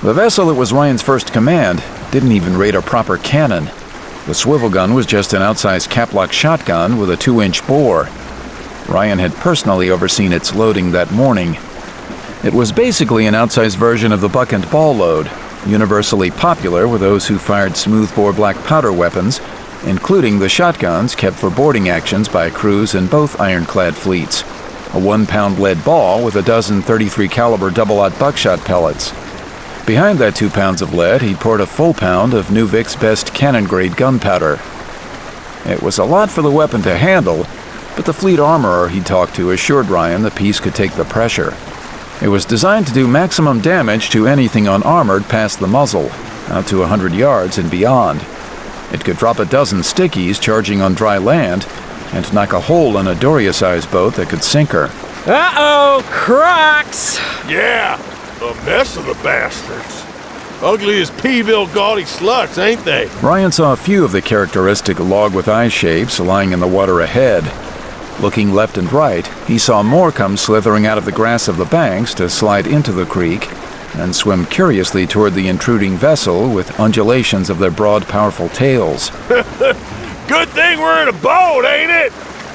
The vessel that was Ryan's first command didn't even rate a proper cannon. The swivel gun was just an outsized cap-lock shotgun with a 2-inch bore. Ryan had personally overseen its loading that morning. It was basically an outsized version of the buck and ball load, universally popular with those who fired smoothbore black powder weapons, including the shotguns kept for boarding actions by crews in both ironclad fleets. A 1-pound lead ball with a dozen .33 caliber double-aught buckshot pellets. Behind that 2 pounds of lead, he poured a full pound of New Vic's best cannon-grade gunpowder. It was a lot for the weapon to handle, but the fleet armorer he talked to assured Ryan the piece could take the pressure. It was designed to do maximum damage to anything unarmored past the muzzle, out to 100 yards and beyond. It could drop a dozen stickies charging on dry land and knock a hole in a Doria-sized boat that could sink her. Uh-oh, Crocs! Yeah, a mess of the bastards. Ugly as Peeville gaudy sluts, ain't they? Ryan saw a few of the characteristic log-with-eye shapes lying in the water ahead. Looking left and right, he saw more come slithering out of the grass of the banks to slide into the creek and swim curiously toward the intruding vessel with undulations of their broad, powerful tails. Good thing we're in a boat, ain't it?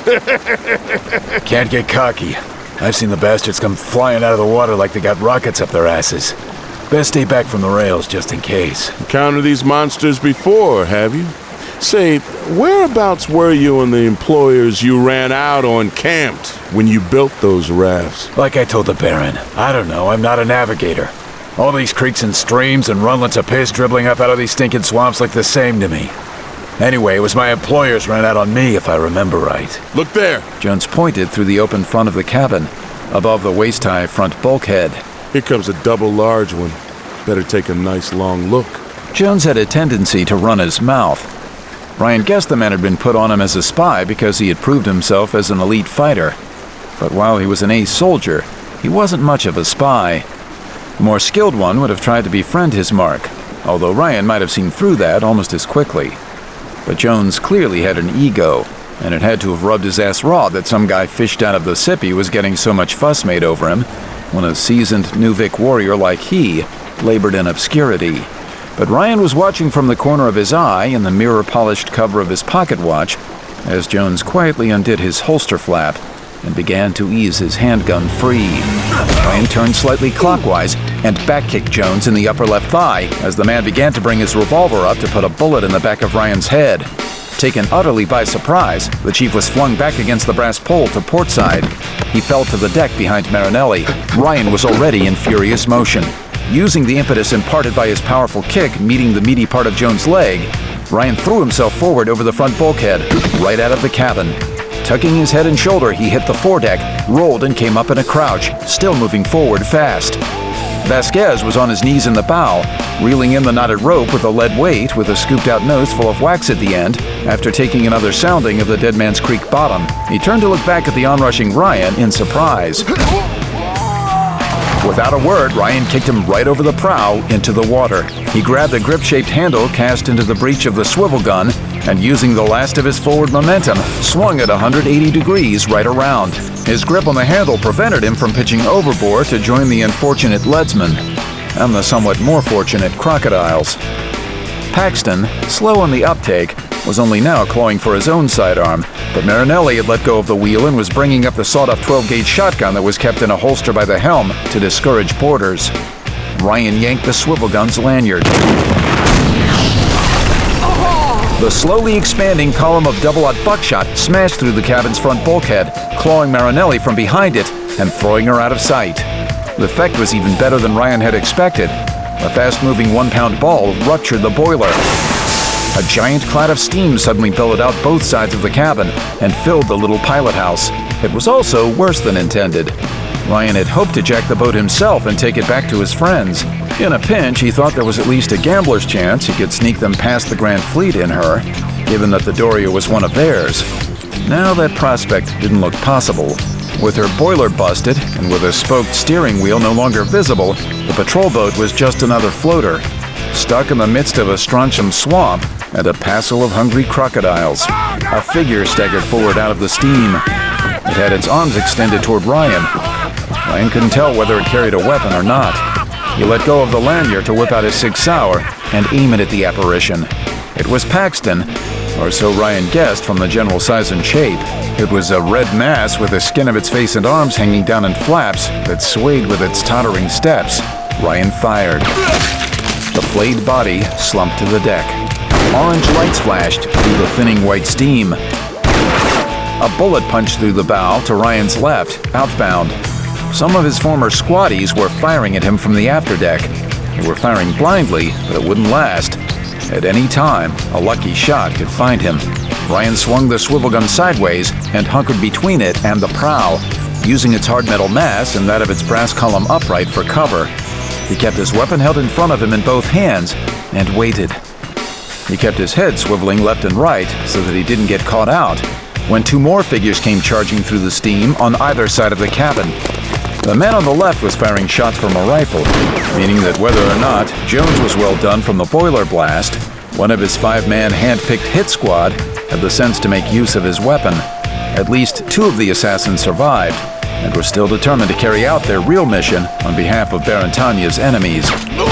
Can't get cocky. I've seen the bastards come flying out of the water like they got rockets up their asses. Best stay back from the rails just in case. Encountered these monsters before, have you? Say, whereabouts were you and the employers you ran out on camped when you built those rafts? Like I told the Baron, I don't know, I'm not a navigator. All these creeks and streams and runlets of piss dribbling up out of these stinking swamps look the same to me. Anyway, it was my employers ran out on me, if I remember right. Look there. Jones pointed through the open front of the cabin, above the waist-high front bulkhead. Here comes a double large one. Better take a nice long look. Jones had a tendency to run his mouth. Ryan guessed the man had been put on him as a spy because he had proved himself as an elite fighter. But while he was an ace soldier, he wasn't much of a spy. A more skilled one would have tried to befriend his mark, although Ryan might have seen through that almost as quickly. But Jones clearly had an ego, and it had to have rubbed his ass raw that some guy fished out of the sippy was getting so much fuss made over him when a seasoned New Vic warrior like he labored in obscurity. But Ryan was watching from the corner of his eye in the mirror-polished cover of his pocket watch as Jones quietly undid his holster flap and began to ease his handgun free. Ryan turned slightly clockwise and back-kicked Jones in the upper left thigh as the man began to bring his revolver up to put a bullet in the back of Ryan's head. Taken utterly by surprise, the chief was flung back against the brass pole to port side. He fell to the deck behind Marinelli. Ryan was already in furious motion. Using the impetus imparted by his powerful kick meeting the meaty part of Jones' leg, Ryan threw himself forward over the front bulkhead, right out of the cabin. Tucking his head and shoulder, he hit the foredeck, rolled and came up in a crouch, still moving forward fast. Vasquez was on his knees in the bow, reeling in the knotted rope with a lead weight with a scooped-out nose full of wax at the end. After taking another sounding of the Dead Man's Creek bottom, he turned to look back at the onrushing Ryan in surprise. Without a word, Ryan kicked him right over the prow into the water. He grabbed the grip-shaped handle cast into the breech of the swivel gun and, using the last of his forward momentum, swung it 180 degrees right around. His grip on the handle prevented him from pitching overboard to join the unfortunate leadsman and the somewhat more fortunate crocodiles. Paxton, slow on the uptake, was only now clawing for his own sidearm, but Marinelli had let go of the wheel and was bringing up the sawed-off 12-gauge shotgun that was kept in a holster by the helm to discourage boarders. Ryan yanked the swivel gun's lanyard. The slowly expanding column of double-aught buckshot smashed through the cabin's front bulkhead, clawing Marinelli from behind it and throwing her out of sight. The effect was even better than Ryan had expected. A fast-moving 1-pound ball ruptured the boiler. A giant cloud of steam suddenly billowed out both sides of the cabin and filled the little pilot house. It was also worse than intended. Ryan had hoped to jack the boat himself and take it back to his friends. In a pinch, he thought there was at least a gambler's chance he could sneak them past the Grand Fleet in her, given that the Doria was one of theirs. Now that prospect didn't look possible. With her boiler busted and with a spoked steering wheel no longer visible, the patrol boat was just another floater, stuck in the midst of a strontium swamp and a passel of hungry crocodiles. A figure staggered forward out of the steam. It had its arms extended toward Ryan. Ryan couldn't tell whether it carried a weapon or not. He let go of the lanyard to whip out his Sig Sauer and aim it at the apparition. It was Paxton, or so Ryan guessed from the general size and shape. It was a red mass with the skin of its face and arms hanging down in flaps that swayed with its tottering steps. Ryan fired. The flayed body slumped to the deck. Orange lights flashed through the thinning white steam. A bullet punched through the bow to Ryan's left, outbound. Some of his former squatties were firing at him from the afterdeck. They were firing blindly, but it wouldn't last. At any time, a lucky shot could find him. Ryan swung the swivel gun sideways and hunkered between it and the prow, using its hard metal mass and that of its brass column upright for cover. He kept his weapon held in front of him in both hands and waited. He kept his head swiveling left and right so that he didn't get caught out, when two more figures came charging through the steam on either side of the cabin. The man on the left was firing shots from a rifle, meaning that whether or not Jones was well done from the boiler blast, one of his 5-man hand-picked hit squad had the sense to make use of his weapon. At least 2 of the assassins survived and were still determined to carry out their real mission on behalf of Barantanya's enemies.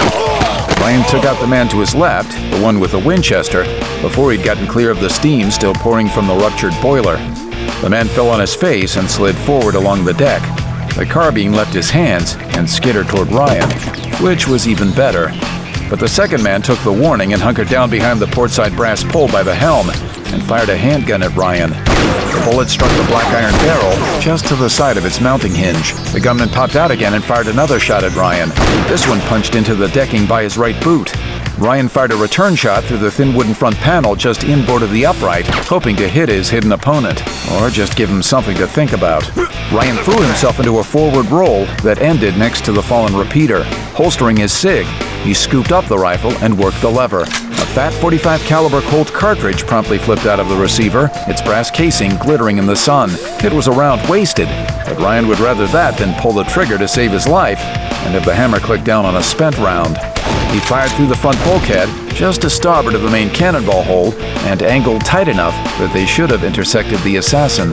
Ryan took out the man to his left, the one with the Winchester, before he'd gotten clear of the steam still pouring from the ruptured boiler. The man fell on his face and slid forward along the deck. The carbine left his hands and skittered toward Ryan, which was even better. But the second man took the warning and hunkered down behind the portside brass pole by the helm and fired a handgun at Ryan. The bullet struck the black iron barrel just to the side of its mounting hinge. The gunman popped out again and fired another shot at Ryan. This one punched into the decking by his right boot. Ryan fired a return shot through the thin wooden front panel just inboard of the upright, hoping to hit his hidden opponent, or just give him something to think about. Ryan threw himself into a forward roll that ended next to the fallen repeater. Holstering his Sig, he scooped up the rifle and worked the lever. A fat .45 caliber Colt cartridge promptly flipped out of the receiver, its brass casing glittering in the sun. It was a round wasted, but Ryan would rather that than pull the trigger to save his life and have the hammer click down on a spent round. He fired through the front bulkhead, just to starboard of the main cannonball hole, and angled tight enough that they should have intersected the assassin.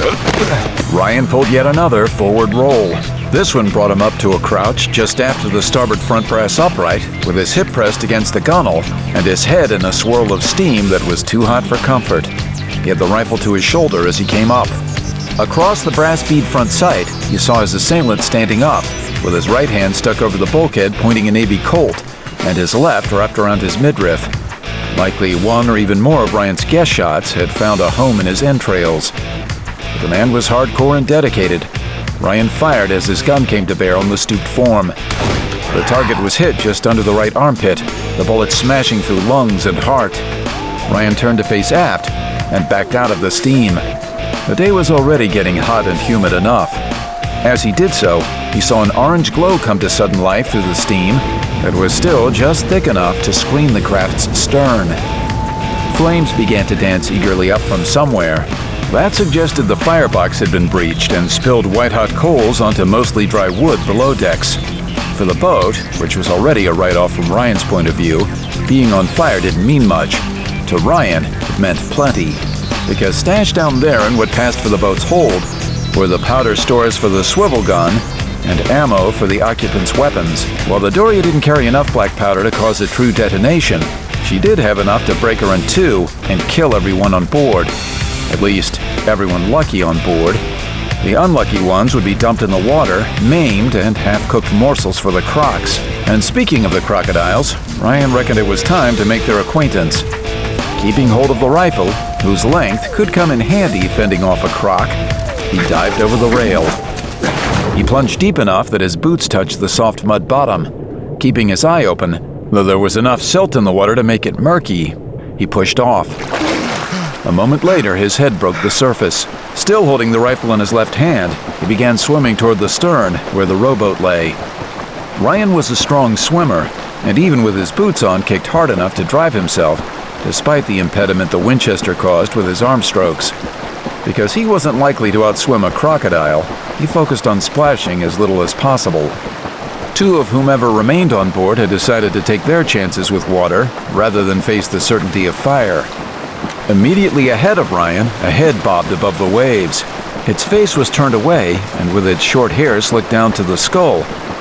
Ryan pulled yet another forward roll. This one brought him up to a crouch just after the starboard front brass upright, with his hip pressed against the gunwale and his head in a swirl of steam that was too hot for comfort. He had the rifle to his shoulder as he came up. Across the brass bead front sight, you saw his assailant standing up, with his right hand stuck over the bulkhead pointing a Navy Colt, and his left wrapped around his midriff. Likely one or even more of Ryan's guess shots had found a home in his entrails. But the man was hardcore and dedicated. Ryan fired as his gun came to bear on the stooped form. The target was hit just under the right armpit, the bullet smashing through lungs and heart. Ryan turned to face aft and backed out of the steam. The day was already getting hot and humid enough. As he did so, he saw an orange glow come to sudden life through the steam that was still just thick enough to screen the craft's stern. Flames began to dance eagerly up from somewhere. That suggested the firebox had been breached and spilled white-hot coals onto mostly dry wood below decks. For the boat, which was already a write-off from Ryan's point of view, being on fire didn't mean much. To Ryan, it meant plenty, because stashed down there in what passed for the boat's hold were the powder stores for the swivel gun and ammo for the occupants' weapons. While the Doria didn't carry enough black powder to cause a true detonation, she did have enough to break her in two and kill everyone on board. At least, everyone lucky on board. The unlucky ones would be dumped in the water, maimed, and half-cooked morsels for the crocs. And speaking of the crocodiles, Ryan reckoned it was time to make their acquaintance. Keeping hold of the rifle, whose length could come in handy fending off a croc, he dived over the rail. He plunged deep enough that his boots touched the soft mud bottom. Keeping his eye open, though there was enough silt in the water to make it murky, he pushed off. A moment later, his head broke the surface. Still holding the rifle in his left hand, he began swimming toward the stern, where the rowboat lay. Ryan was a strong swimmer, and even with his boots on, kicked hard enough to drive himself, despite the impediment the Winchester caused with his arm strokes. Because he wasn't likely to outswim a crocodile, he focused on splashing as little as possible. Two of whomever remained on board had decided to take their chances with water, rather than face the certainty of fire. Immediately ahead of Ryan, a head bobbed above the waves. Its face was turned away, and with its short hair slicked down to the skull,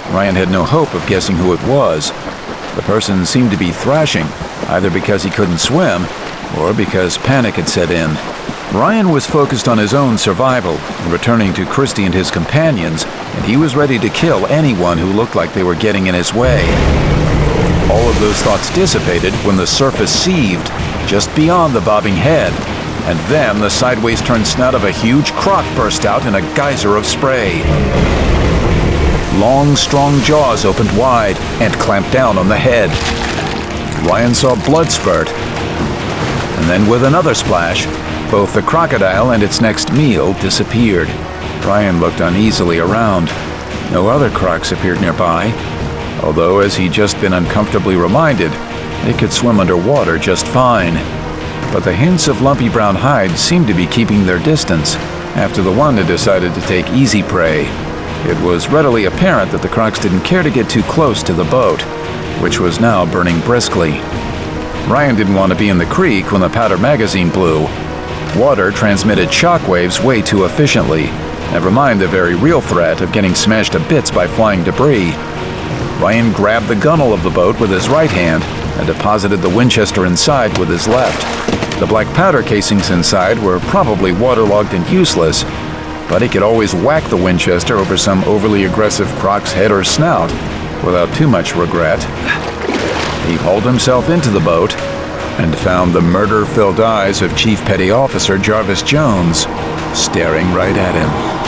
Ryan had no hope of guessing who it was. The person seemed to be thrashing, either because he couldn't swim or because panic had set in. Ryan was focused on his own survival, returning to Christy and his companions, and he was ready to kill anyone who looked like they were getting in his way. All of those thoughts dissipated when the surface seethed just beyond the bobbing head, and then the sideways turned snout of a huge croc burst out in a geyser of spray. Long, strong jaws opened wide and clamped down on the head. Ryan saw blood spurt, and then with another splash, both the crocodile and its next meal disappeared. Ryan looked uneasily around. No other crocs appeared nearby, although, as he'd just been uncomfortably reminded, they could swim underwater just fine. But the hints of lumpy brown hides seemed to be keeping their distance after the one had decided to take easy prey. It was readily apparent that the crocs didn't care to get too close to the boat, which was now burning briskly. Ryan didn't want to be in the creek when the powder magazine blew. Water transmitted shockwaves way too efficiently, never mind the very real threat of getting smashed to bits by flying debris. Ryan grabbed the gunnel of the boat with his right hand and deposited the Winchester inside with his left. The black powder casings inside were probably waterlogged and useless, but he could always whack the Winchester over some overly aggressive croc's head or snout without too much regret. He hauled himself into the boat and found the murder-filled eyes of Chief Petty Officer Jarvis Jones staring right at him.